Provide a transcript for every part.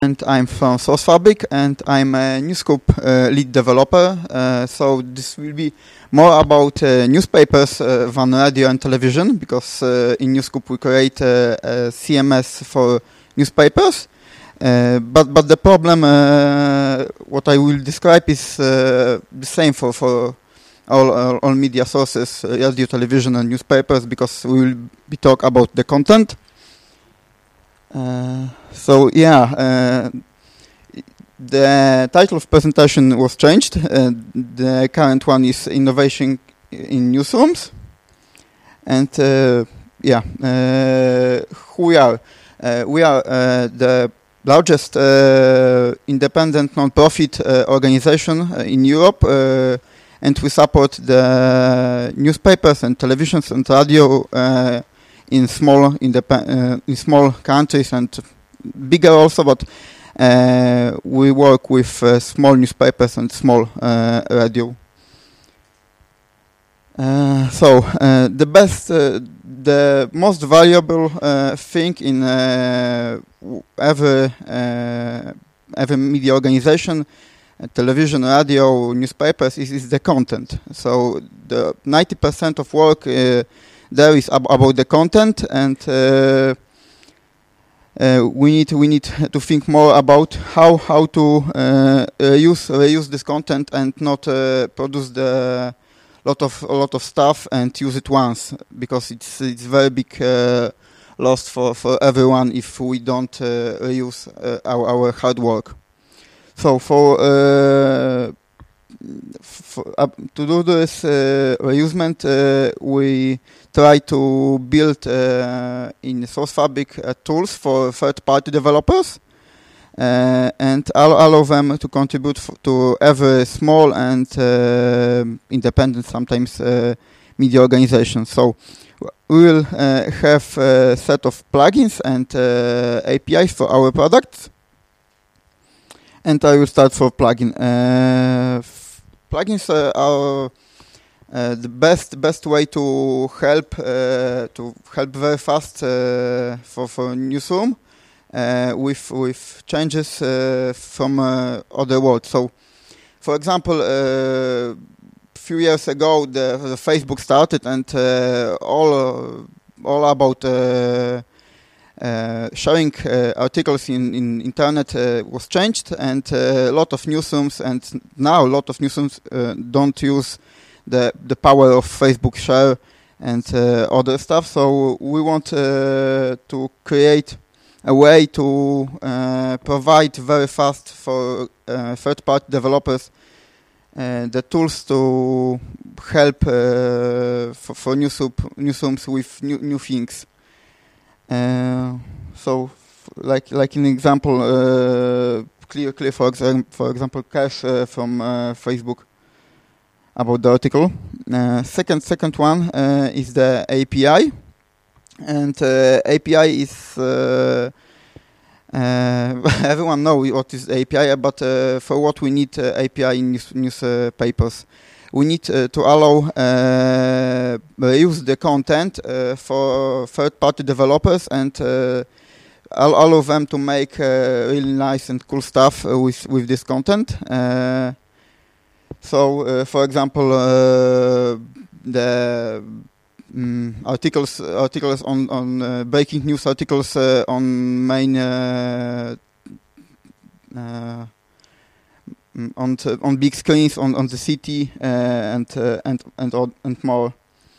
And I'm from SourceFabric, and I'm a Newscoop lead developer. So this will be more about newspapers than radio and television, because in Newscoop we create a CMS for newspapers. But the problem, what I will describe, is the same for all media sources, radio, television, and newspapers, because we will be talk about the content. The title of presentation was changed. The current one is Innovation in Newsrooms. And who we are? We are the largest independent non-profit organization in Europe, and we support the newspapers and televisions and radio in small countries and bigger also, but we work with small newspapers and small radio. The most valuable thing in every media organization, television, radio, newspapers, is the content. So the 90% of work there is about the content, and we need to think more about how to reuse this content and not produce the lot of stuff and use it once, because it's very big loss for everyone if we don't reuse our hard work. So to do this reusement, we try to build in SourceFabric tools for third-party developers, and allow them to contribute to every small and independent, sometimes media organization. So we will have a set of plugins and APIs for our products. And I will start for plugin. Plugins are the best way to help very fast for newsroom with changes from other world. So, for example, a few years ago, the Facebook started, and all about showing articles in internet was changed, and a lot of newsrooms, and now a lot of newsrooms don't use the power of Facebook share and other stuff. So we want to create a way to provide very fast for third-party developers the tools to help for newsrooms with new things. Like an example, clear for example, cache from Facebook about the article. Second one is the API, and API is everyone knows what is API, but for what we need API in newspapers. We need to allow reuse the content for third-party developers, and allow them to make really nice and cool stuff with this content. For example, the articles on breaking news articles on main on big screens on the city and more.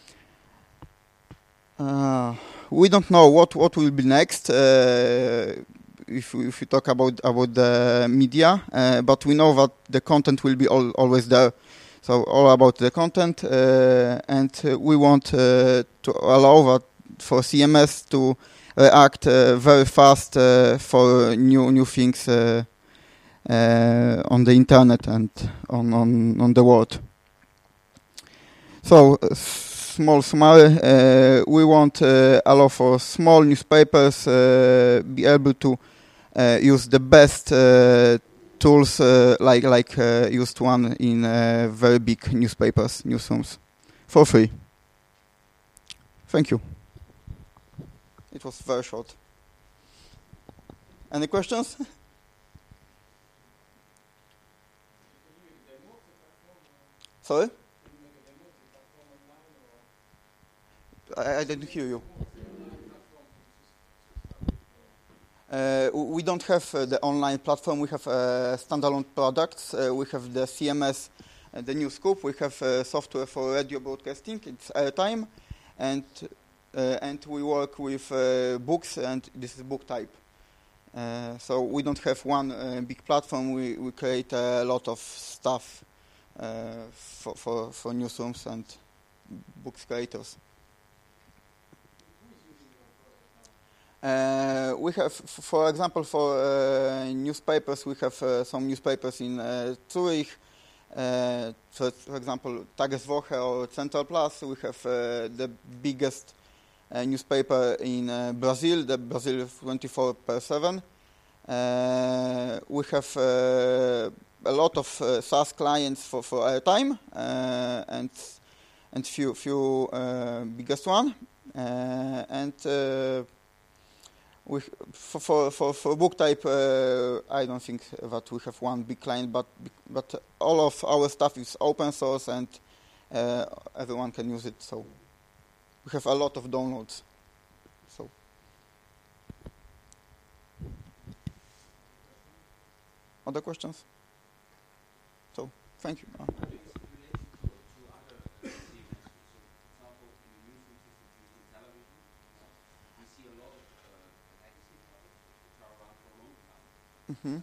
We don't know what will be next if we talk about the media, but we know that the content will be always there. So all about the content, and we want to allow that for CMS to react very fast for new things on the internet and on the world. So small summary, we want allow for small newspapers be able to use the best tools like used one in very big newsrooms for free. Thank you. It was very short. Any questions? Sorry? I didn't hear you. We don't have the online platform. We have standalone products. We have the CMS, the Newscoop. We have software for radio broadcasting. It's Airtime, and we work with books, and this is book type. So we don't have one big platform. We create a lot of stuff for newsrooms and books creators. We have, for example, for newspapers, we have some newspapers in Zurich. For example, Tageswoche or Central Plus. We have the biggest newspaper in Brazil, the Brazil 24/7. We have a lot of SaaS clients for Airtime and few biggest one for book type, I don't think that we have one big client, but all of our stuff is open source and everyone can use it. So we have a lot of downloads. So other questions? So thank you. Mm-hmm.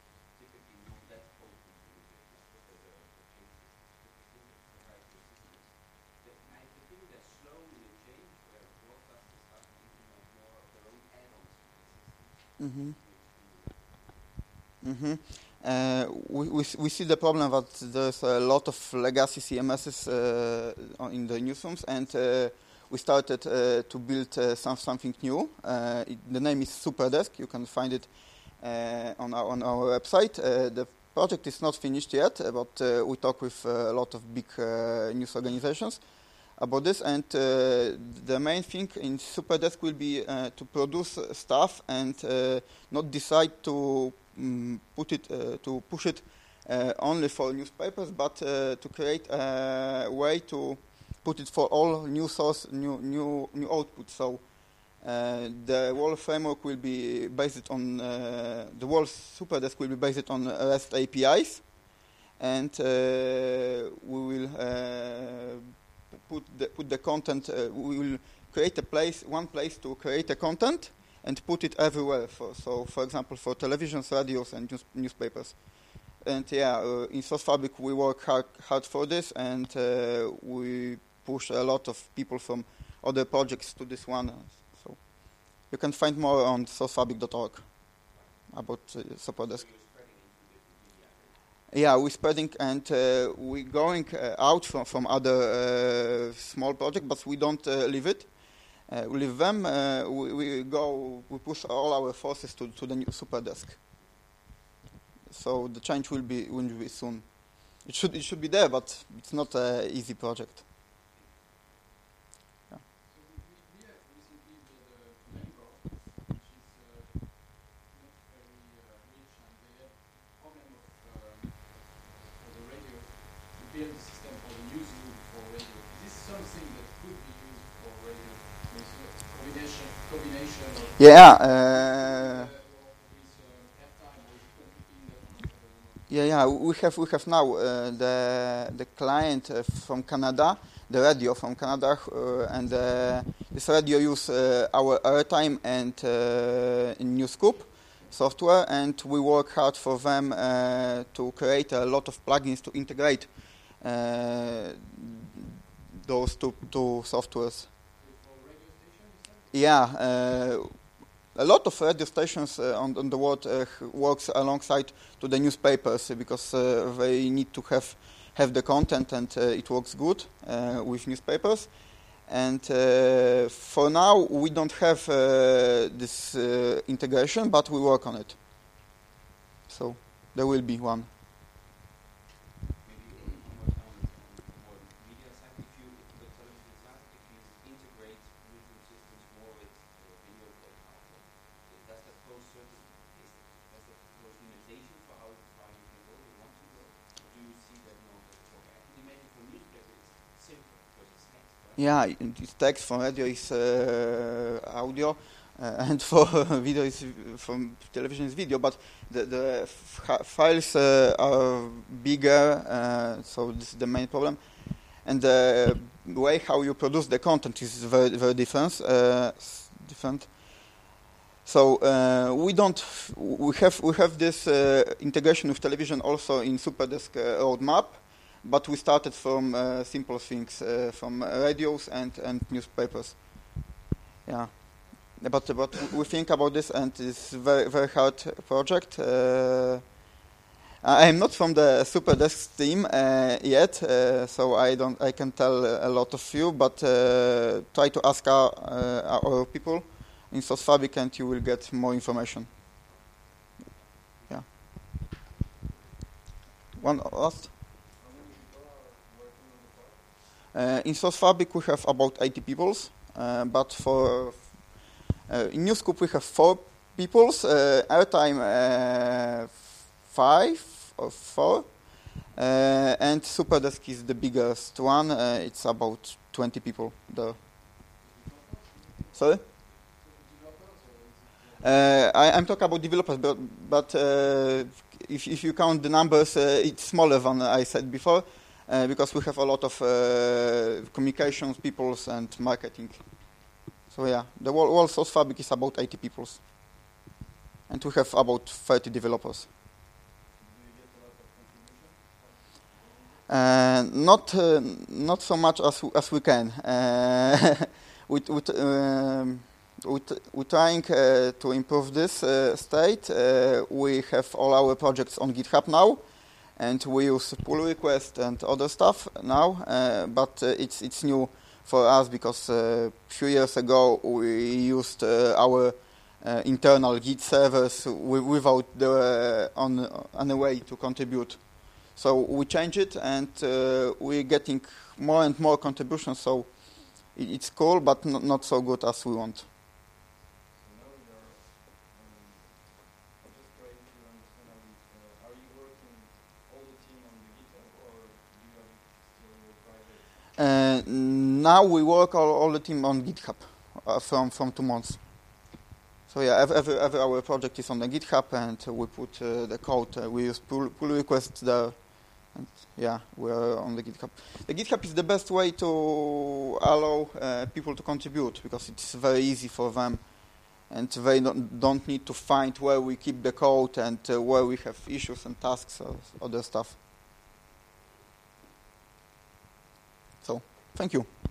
Mm-hmm. Mm-hmm. We see the problem that there's a lot of legacy CMSs in the newsrooms, and we started to build something new. The name is Superdesk. You can find it on our website. The project is not finished yet, but we talk with a lot of big news organizations about this. And the main thing in Superdesk will be to produce stuff and not decide to push it only for newspapers, but to create a way to put it for all new source, new output. So the whole framework will be based on the whole Superdesk will be based on REST APIs, and we will put the content. We will create one place to create a content and put it everywhere. So, for example, for televisions, radios, and newspapers. And in SourceFabric we work hard for this, and we push a lot of people from other projects to this one. So you can find more on sourcefabric.org about Superdesk. Yeah, we're spreading, and we're going out from other small projects, but we don't leave it. We leave them. We push all our forces to the new Superdesk. So the change will be soon. It should be there, but it's not an easy project. Yeah. We have recently the Mango, which is not very rich, and they have problem of for the radio to build a system for the newsroom for radio. Is this something that could be used for radio? Combination of Yeah, we have now the client from Canada, the radio from Canada, and this radio use our Airtime and Newscoop software, and we work hard for them to create a lot of plugins to integrate those two softwares. Yeah. A lot of radio stations on the world works alongside to the newspapers because they need to have the content, and it works good with newspapers. And for now, we don't have this integration, but we work on it. So there will be one. Yeah, it's text. For radio is audio, and for video is from television is video. But the files are bigger, so this is the main problem. And the way how you produce the content is very very different. Different. So we have this integration with television also in SuperDesk roadmap, but we started from simple things, from radios and newspapers. Yeah, but we think about this, and it's very very hard project. I am not from the SuperDesk team yet, so I can tell a lot of you, but try to ask our people in SOSFabric and you will get more information. Yeah. One last. In SOSFabric we have about 80 people, but for in NewScoop we have 4 people, Airtime 5 or 4, and SuperDesk is the biggest one. It's about 20 people there. Sorry? I'm talking about developers, but if you count the numbers, it's smaller than I said before, because we have a lot of communications people and marketing. So yeah, the whole SOSFabric is about 80 people, and we have about 30 developers. Not so much as we can. We're trying to improve this state. We have all our projects on GitHub now, and we use pull request and other stuff now. But it's new for us because a few years ago we used our internal Git servers without any way to contribute. So we changed it, and we're getting more and more contributions. So it's cool, but not so good as we want. Now we work all the team on GitHub from 2 months. So yeah, every our project is on the GitHub, and we put the code. We use pull requests there, and yeah, we're on the GitHub. The GitHub is the best way to allow people to contribute because it's very easy for them, and they don't need to find where we keep the code and where we have issues and tasks or other stuff. So, thank you.